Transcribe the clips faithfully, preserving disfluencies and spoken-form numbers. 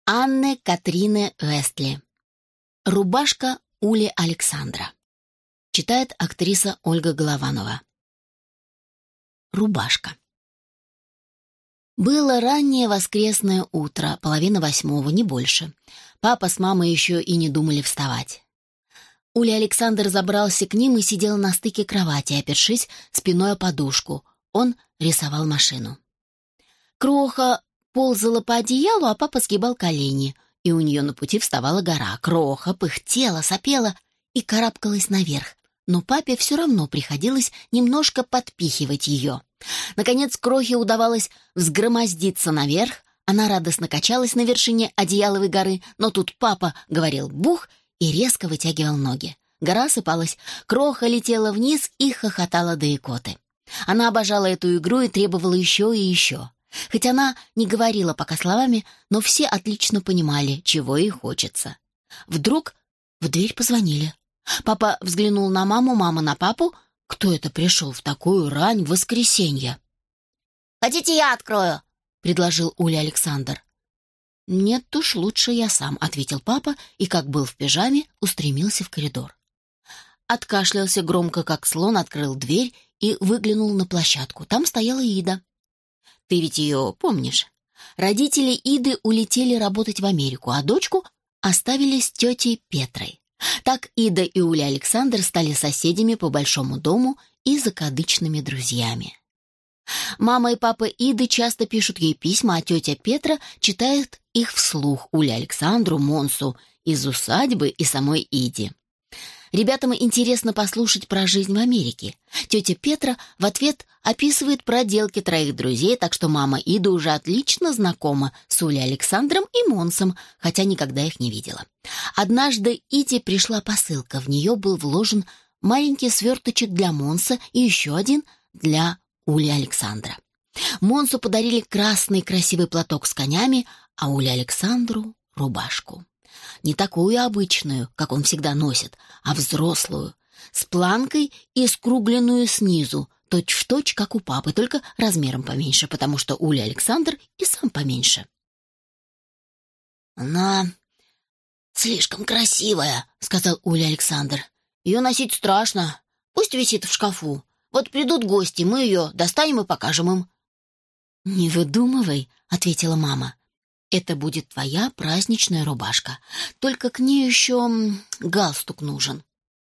Анны Катрины Вестли. Рубашка Ули Александра. Читает актриса Ольга Голованова. Рубашка. Было раннее воскресное утро, половина восьмого, не больше. Папа с мамой еще и не думали вставать. Ули Александр забрался к ним и сидел на стыке кровати, опершись спиной о подушку. Он рисовал машину. Кроха ползала по одеялу, а папа сгибал колени, и у нее на пути вставала гора. Кроха пыхтела, сопела и карабкалась наверх, но папе все равно приходилось немножко подпихивать ее. Наконец Крохе удавалось взгромоздиться наверх. Она радостно качалась на вершине одеяловой горы, но тут папа говорил «бух» и резко вытягивал ноги. Гора осыпалась, Кроха летела вниз и хохотала до икоты. Она обожала эту игру и требовала еще и еще. Хоть она не говорила пока словами, но все отлично понимали, чего ей хочется. Вдруг в дверь позвонили. Папа взглянул на маму, мама на папу. Кто это пришел в такую рань в воскресенье? «Хотите, я открою?» — предложил Уля Александр. «Нет уж, лучше я сам», — ответил папа и, как был в пижаме, устремился в коридор. Откашлялся громко, как слон, открыл дверь и выглянул на площадку. Там стояла Ида. Ты ведь ее помнишь? Родители Иды улетели работать в Америку, а дочку оставили с тетей Петрой. Так Ида и Уля Александр стали соседями по большому дому и закадычными друзьями. Мама и папа Иды часто пишут ей письма, а тетя Петра читает их вслух Уле Александру, Монсу, из усадьбы и самой Иде. Ребятам интересно послушать про жизнь в Америке. Тетя Петра в ответ описывает проделки троих друзей, так что мама Ида уже отлично знакома с Улей Александром и Монсом, хотя никогда их не видела. Однажды Иде пришла посылка, в нее был вложен маленький сверточек для Монса и еще один для Ули Александра. Монсу подарили красный красивый платок с конями, а Уле Александру — рубашку. Не такую обычную, как он всегда носит, а взрослую, с планкой и скругленную снизу, точь-в-точь, как у папы, только размером поменьше, потому что Уля Александр и сам поменьше. «Она слишком красивая», — сказал Уля Александр. «Ее носить страшно. Пусть висит в шкафу. Вот придут гости, мы ее достанем и покажем им». «Не выдумывай», — ответила мама. «Это будет твоя праздничная рубашка. Только к ней еще м, галстук нужен».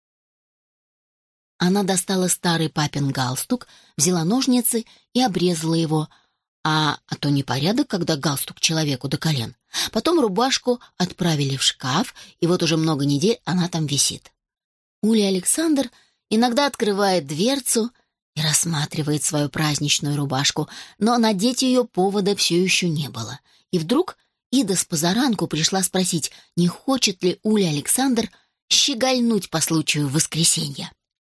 Она достала старый папин галстук, взяла ножницы и обрезала его, а, а то непорядок, когда галстук человеку до колен. Потом рубашку отправили в шкаф, и вот уже много недель она там висит. Уля Александр иногда открывает дверцу и рассматривает свою праздничную рубашку, но надеть ее повода все еще не было. И вдруг Ида с позаранку пришла спросить, не хочет ли Уля Александр щегольнуть по случаю воскресенья.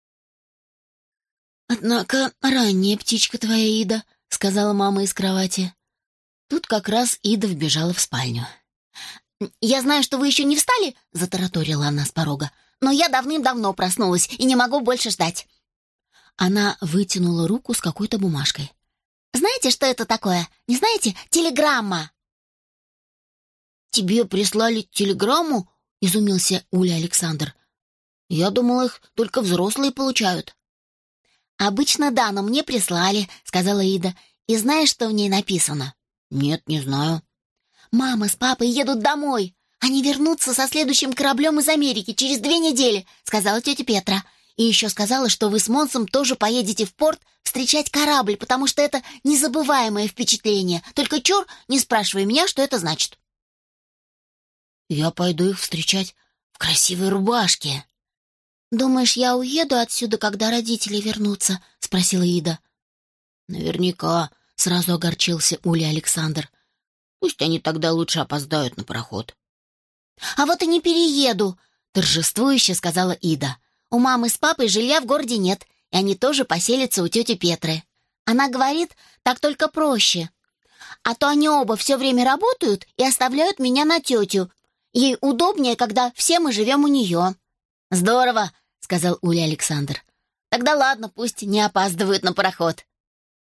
«Однако ранняя птичка твоя, Ида», — сказала мама из кровати. Тут как раз Ида вбежала в спальню. «Я знаю, что вы еще не встали», — затараторила она с порога, «но я давным-давно проснулась и не могу больше ждать». Она вытянула руку с какой-то бумажкой. «Знаете, что это такое? Не знаете? Телеграмма!» «Тебе прислали телеграмму?» — изумился Уля Александр. «Я думал, их только взрослые получают». «Обычно да, но мне прислали», — сказала Ида. «И знаешь, что в ней написано?» «Нет, не знаю». «Мама с папой едут домой. Они вернутся со следующим кораблем из Америки через две недели», — сказала тетя Петра. «И еще сказала, что вы с Монсом тоже поедете в порт встречать корабль, потому что это незабываемое впечатление. Только чур, не спрашивай меня, что это значит». «Я пойду их встречать в красивой рубашке». «Думаешь, я уеду отсюда, когда родители вернутся?» — спросила Ида. «Наверняка», — сразу огорчился Уля Александр. «Пусть они тогда лучше опоздают на пароход». «А вот и не перееду», — торжествующе сказала Ида. «У мамы с папой жилья в городе нет, и они тоже поселятся у тети Петры. Она говорит, так только проще. А то они оба все время работают и оставляют меня на тетю. Ей удобнее, когда все мы живем у нее». «Здорово», — сказал Уля Александр. «Тогда ладно, пусть не опаздывают на пароход».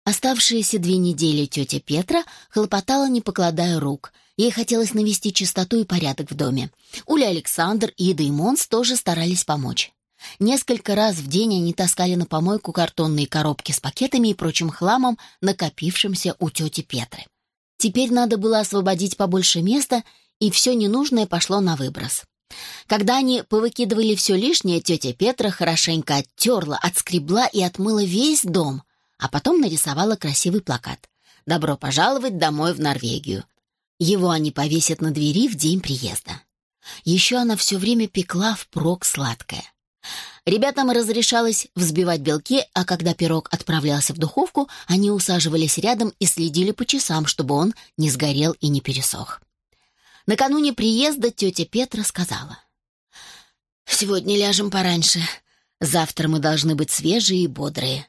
Оставшиеся две недели тетя Петра хлопотала, не покладая рук. Ей хотелось навести чистоту и порядок в доме. Уля, Александр, Ида и Монс тоже старались помочь. Несколько раз в день они таскали на помойку картонные коробки с пакетами и прочим хламом, накопившимся у тети Петры. Теперь надо было освободить побольше места, и все ненужное пошло на выброс. Когда они повыкидывали все лишнее, тетя Петра хорошенько оттерла, отскребла и отмыла весь дом, а потом нарисовала красивый плакат «Добро пожаловать домой в Норвегию». Его они повесят на двери в день приезда. Еще она все время пекла впрок сладкое. Ребятам разрешалось взбивать белки, а когда пирог отправлялся в духовку, они усаживались рядом и следили по часам, чтобы он не сгорел и не пересох. Накануне приезда тетя Петра сказала: «Сегодня ляжем пораньше. Завтра мы должны быть свежие и бодрые.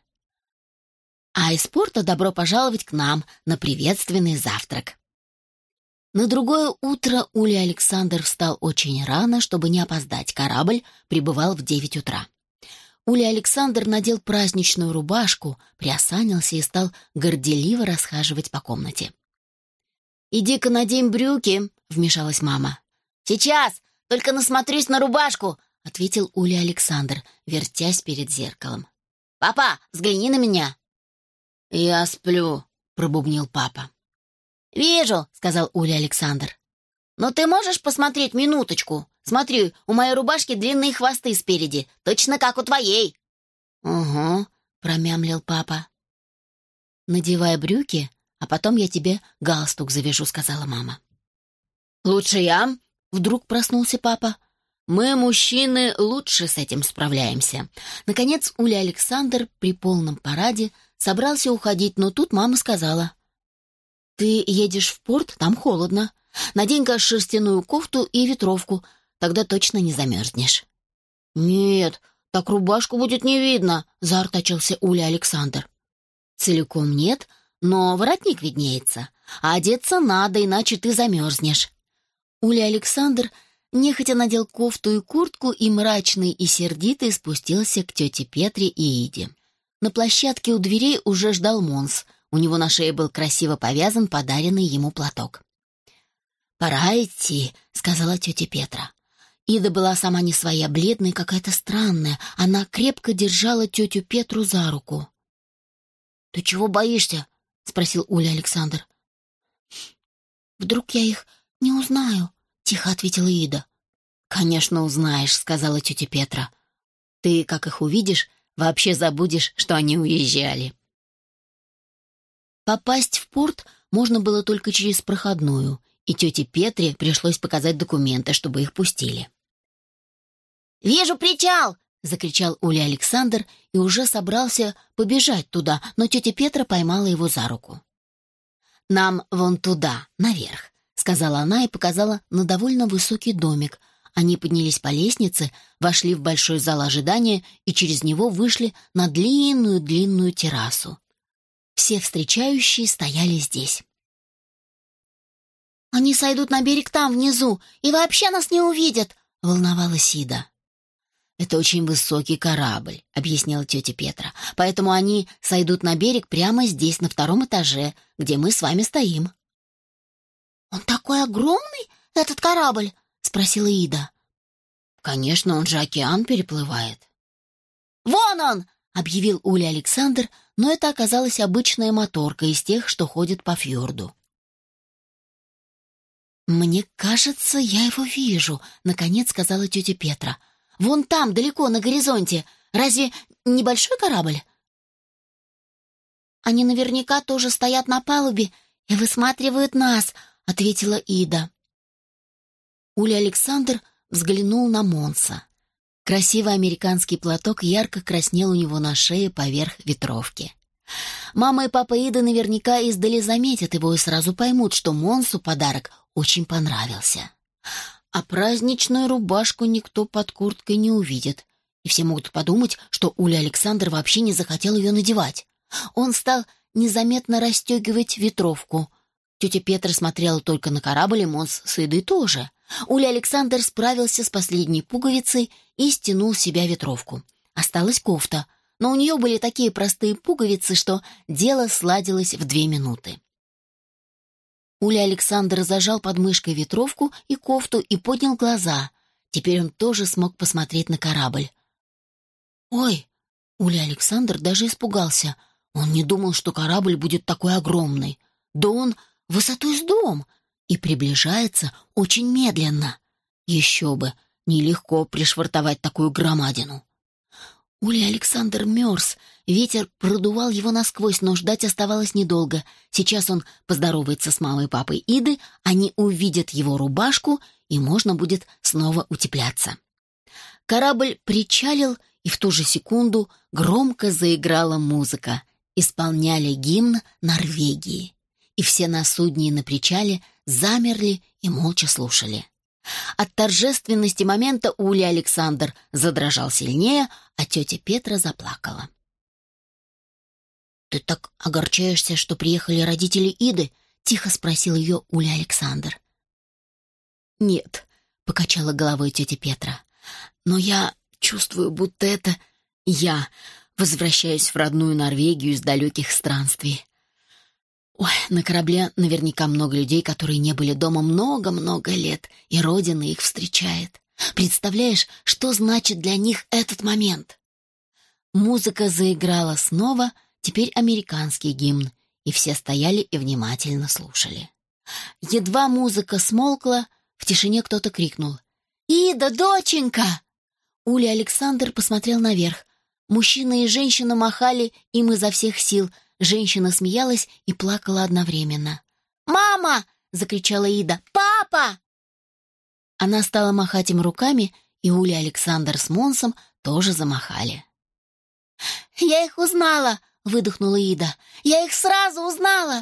А из порта добро пожаловать к нам на приветственный завтрак». На другое утро Уля Александр встал очень рано, чтобы не опоздать. Корабль прибывал в девять утра. Уля Александр надел праздничную рубашку, приосанился и стал горделиво расхаживать по комнате. «Иди-ка надень брюки», — вмешалась мама. «Сейчас, только насмотрюсь на рубашку», — ответил Уля Александр, вертясь перед зеркалом. «Папа, взгляни на меня». «Я сплю», — пробубнил папа. «Вижу», — сказал Уля Александр. «Но ты можешь посмотреть минуточку? Смотри, у моей рубашки длинные хвосты спереди, точно как у твоей». «Угу», — промямлил папа. «Надевай брюки, а потом я тебе галстук завяжу», — сказала мама. «Лучше я?» — вдруг проснулся папа. «Мы, мужчины, лучше с этим справляемся». Наконец Уля Александр при полном параде собрался уходить, но тут мама сказала: «Ты едешь в порт, там холодно. Надень-ка шерстяную кофту и ветровку, тогда точно не замерзнешь». «Нет, так рубашку будет не видно», — заортачился Уля Александр. «Целиком нет, но воротник виднеется. А одеться надо, иначе ты замерзнешь». Уля Александр нехотя надел кофту и куртку и мрачный и сердитый спустился к тете Петре и Иде. На площадке у дверей уже ждал Монс. У него на шее был красиво повязан подаренный ему платок. «Пора идти», — сказала тетя Петра. Ида была сама не своя, бледная, какая-то странная. Она крепко держала тетю Петру за руку. «Ты чего боишься?» — спросил Уля Александр. «Вдруг я их не узнаю?» — тихо ответила Ида. «Конечно узнаешь», — сказала тетя Петра. «Ты, как их увидишь, вообще забудешь, что они уезжали». Попасть в порт можно было только через проходную, и тете Петре пришлось показать документы, чтобы их пустили. «Вижу причал!» — закричал Уля Александр и уже собрался побежать туда, но тетя Петра поймала его за руку. «Нам вон туда, наверх», — сказала она и показала на довольно высокий домик. Они поднялись по лестнице, вошли в большой зал ожидания и через него вышли на длинную-длинную террасу. Все встречающие стояли здесь. «Они сойдут на берег там, внизу, и вообще нас не увидят», — волновалась Ида. «Это очень высокий корабль», — объяснила тетя Петра, «поэтому они сойдут на берег прямо здесь, на втором этаже, где мы с вами стоим». «Он такой огромный, этот корабль?» — спросила Ида. «Конечно, он же океан переплывает». «Вон он!» — объявил Уля Александр, но это оказалась обычная моторка из тех, что ходят по фьорду. «Мне кажется, я его вижу», — наконец сказала тетя Петра. «Вон там, далеко, на горизонте. Разве небольшой корабль?» «Они наверняка тоже стоят на палубе и высматривают нас», — ответила Ида. Уля Александр взглянул на Монса. Красивый американский платок ярко краснел у него на шее поверх ветровки. Мама и папа Иды наверняка издали заметят его и сразу поймут, что Монсу подарок очень понравился. А праздничную рубашку никто под курткой не увидит, и все могут подумать, что Уля Александр вообще не захотел ее надевать. Он стал незаметно расстегивать ветровку. Тетя Петра смотрела только на корабль, и Монс с Идой тоже. Уля Александр справился с последней пуговицей и стянул с себя ветровку. Осталась кофта, но у нее были такие простые пуговицы, что дело сладилось в две минуты. Уля Александр зажал под мышкой ветровку и кофту и поднял глаза. Теперь он тоже смог посмотреть на корабль. «Ой!» — Уля Александр даже испугался. Он не думал, что корабль будет такой огромный. Да он высотой с дом и приближается очень медленно. Еще бы, нелегко пришвартовать такую громадину. Уля Александр мерз, ветер продувал его насквозь, но ждать оставалось недолго. Сейчас он поздоровается с мамой и папой Иды, они увидят его рубашку, и можно будет снова утепляться. Корабль причалил, и в ту же секунду громко заиграла музыка. Исполняли гимн Норвегии. И все на судне и на причале замерли и молча слушали. От торжественности момента Уля Александр задрожал сильнее, а тетя Петра заплакала. «Ты так огорчаешься, что приехали родители Иды?» — тихо спросил ее Уля Александр. «Нет», — покачала головой тетя Петра, «но я чувствую, будто это я возвращаюсь в родную Норвегию из далеких странствий. Ой, на корабле наверняка много людей, которые не были дома много-много лет, и Родина их встречает. Представляешь, что значит для них этот момент?» Музыка заиграла снова, теперь американский гимн, и все стояли и внимательно слушали. Едва музыка смолкла, в тишине кто-то крикнул: «Ида, доченька!» Уля Александр посмотрел наверх. Мужчина и женщина махали им изо всех сил. Женщина смеялась и плакала одновременно. «Мама!» — закричала Ида. «Папа!» Она стала махать им руками, и Уля Александр с Монсом тоже замахали. «Я их узнала!» — выдохнула Ида. «Я их сразу узнала!»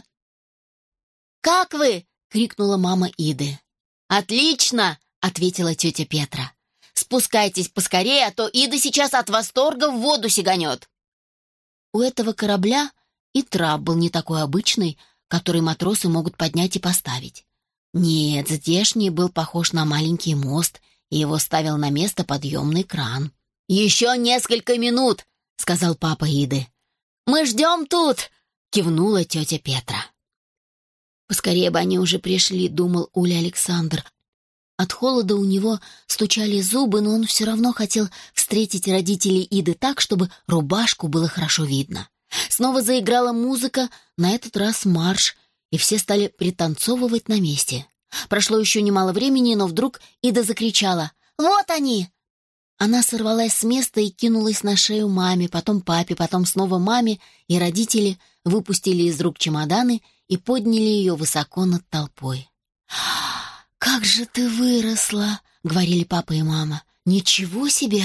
«Как вы?» — крикнула мама Иды. «Отлично!» — ответила тетя Петра. «Спускайтесь поскорее, а то Ида сейчас от восторга в воду сиганет!» У этого корабля и трап был не такой обычный, который матросы могут поднять и поставить. Нет, здешний был похож на маленький мост, и его ставил на место подъемный кран. «Еще несколько минут!» — сказал папа Иды. «Мы ждем тут!» — кивнула тетя Петра. «Поскорее бы они уже пришли», — думал Уля Александр. От холода у него стучали зубы, но он все равно хотел встретить родителей Иды так, чтобы рубашку было хорошо видно. Снова заиграла музыка, на этот раз марш, и все стали пританцовывать на месте. Прошло еще немало времени, но вдруг Ида закричала: «Вот они!» Она сорвалась с места и кинулась на шею маме, потом папе, потом снова маме, и родители выпустили из рук чемоданы и подняли ее высоко над толпой. «Как же ты выросла!» — говорили папа и мама. «Ничего себе!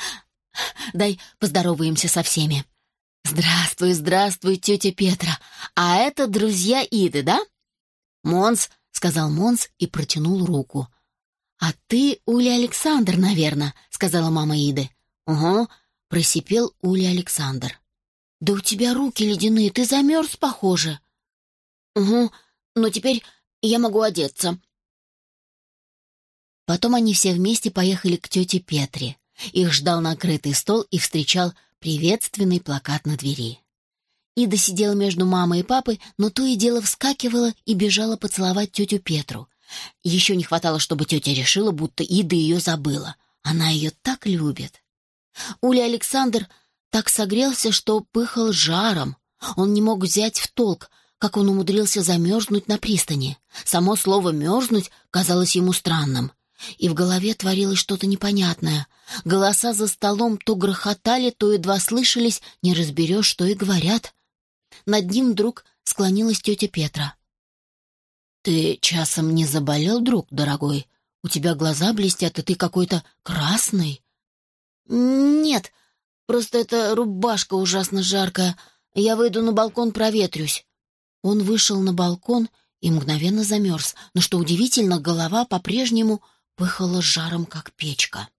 Дай поздороваемся со всеми». «Здравствуй, здравствуй, тетя Петра. А это друзья Иды, да?» «Монс», — сказал Монс и протянул руку. «А ты Уля Александр, наверное», — сказала мама Иды. «Угу», — просипел Уля Александр. «Да у тебя руки ледяные, ты замерз, похоже». «Угу, но теперь я могу одеться». Потом они все вместе поехали к тете Петре. Их ждал накрытый стол и встречал приветственный плакат на двери. Ида сидела между мамой и папой, но то и дело вскакивала и бежала поцеловать тетю Петру. Еще не хватало, чтобы тетя решила, будто Ида ее забыла. Она ее так любит. Уля Александр так согрелся, что пыхал жаром. Он не мог взять в толк, как он умудрился замерзнуть на пристани. Само слово «мерзнуть» казалось ему странным. И в голове творилось что-то непонятное. Голоса за столом то грохотали, то едва слышались, не разберешь, что и говорят. Над ним вдруг склонилась тетя Петра. «Ты часом не заболел, друг дорогой? У тебя глаза блестят, и ты какой-то красный». «Нет, просто эта рубашка ужасно жаркая. Я выйду на балкон, проветрюсь». Он вышел на балкон и мгновенно замерз, но, что удивительно, голова по-прежнему пыхала жаром, как печка.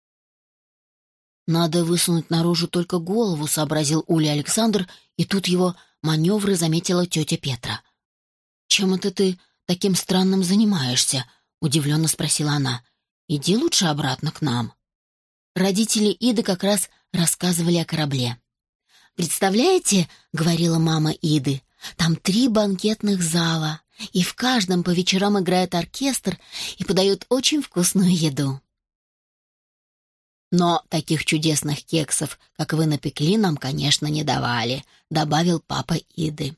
«Надо высунуть наружу только голову», — сообразил Уля Александр, и тут его маневры заметила тетя Петра. «Чем это ты таким странным занимаешься?» — удивленно спросила она. «Иди лучше обратно к нам». Родители Иды как раз рассказывали о корабле. «Представляете, — говорила мама Иды, — там три банкетных зала, и в каждом по вечерам играет оркестр и подают очень вкусную еду. Но таких чудесных кексов, как вы напекли, нам, конечно, не давали», — добавил папа Иды.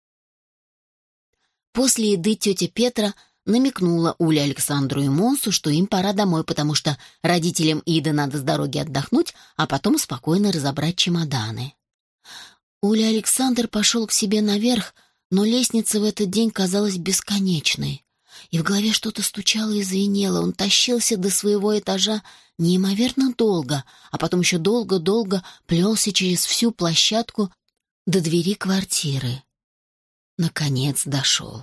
После еды тетя Петра намекнула Уле Александру и Монсу, что им пора домой, потому что родителям Иды надо с дороги отдохнуть, а потом спокойно разобрать чемоданы. Уля Александр пошел к себе наверх, но лестница в этот день казалась бесконечной. И в голове что-то стучало и звенело. Он тащился до своего этажа неимоверно долго, а потом еще долго-долго плелся через всю площадку до двери квартиры. Наконец дошел.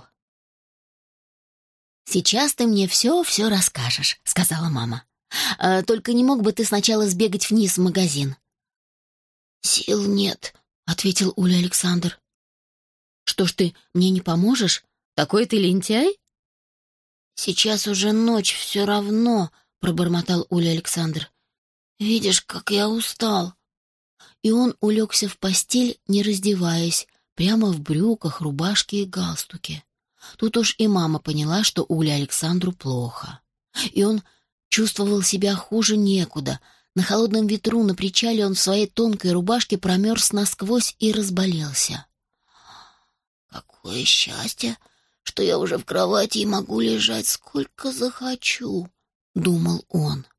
«Сейчас ты мне все-все расскажешь», — сказала мама. «А, только не мог бы ты сначала сбегать вниз в магазин?» «Сил нет», — ответил Уля Александр. «Что ж ты мне не поможешь? Такой ты лентяй?» «Сейчас уже ночь, все равно», — пробормотал Уля Александр. «Видишь, как я устал». И он улегся в постель, не раздеваясь, прямо в брюках, рубашке и галстуке. Тут уж и мама поняла, что Уле Александру плохо. И он чувствовал себя хуже некуда. На холодном ветру на причале он в своей тонкой рубашке промерз насквозь и разболелся. «Какое счастье, что я уже в кровати и могу лежать сколько захочу», — думал он.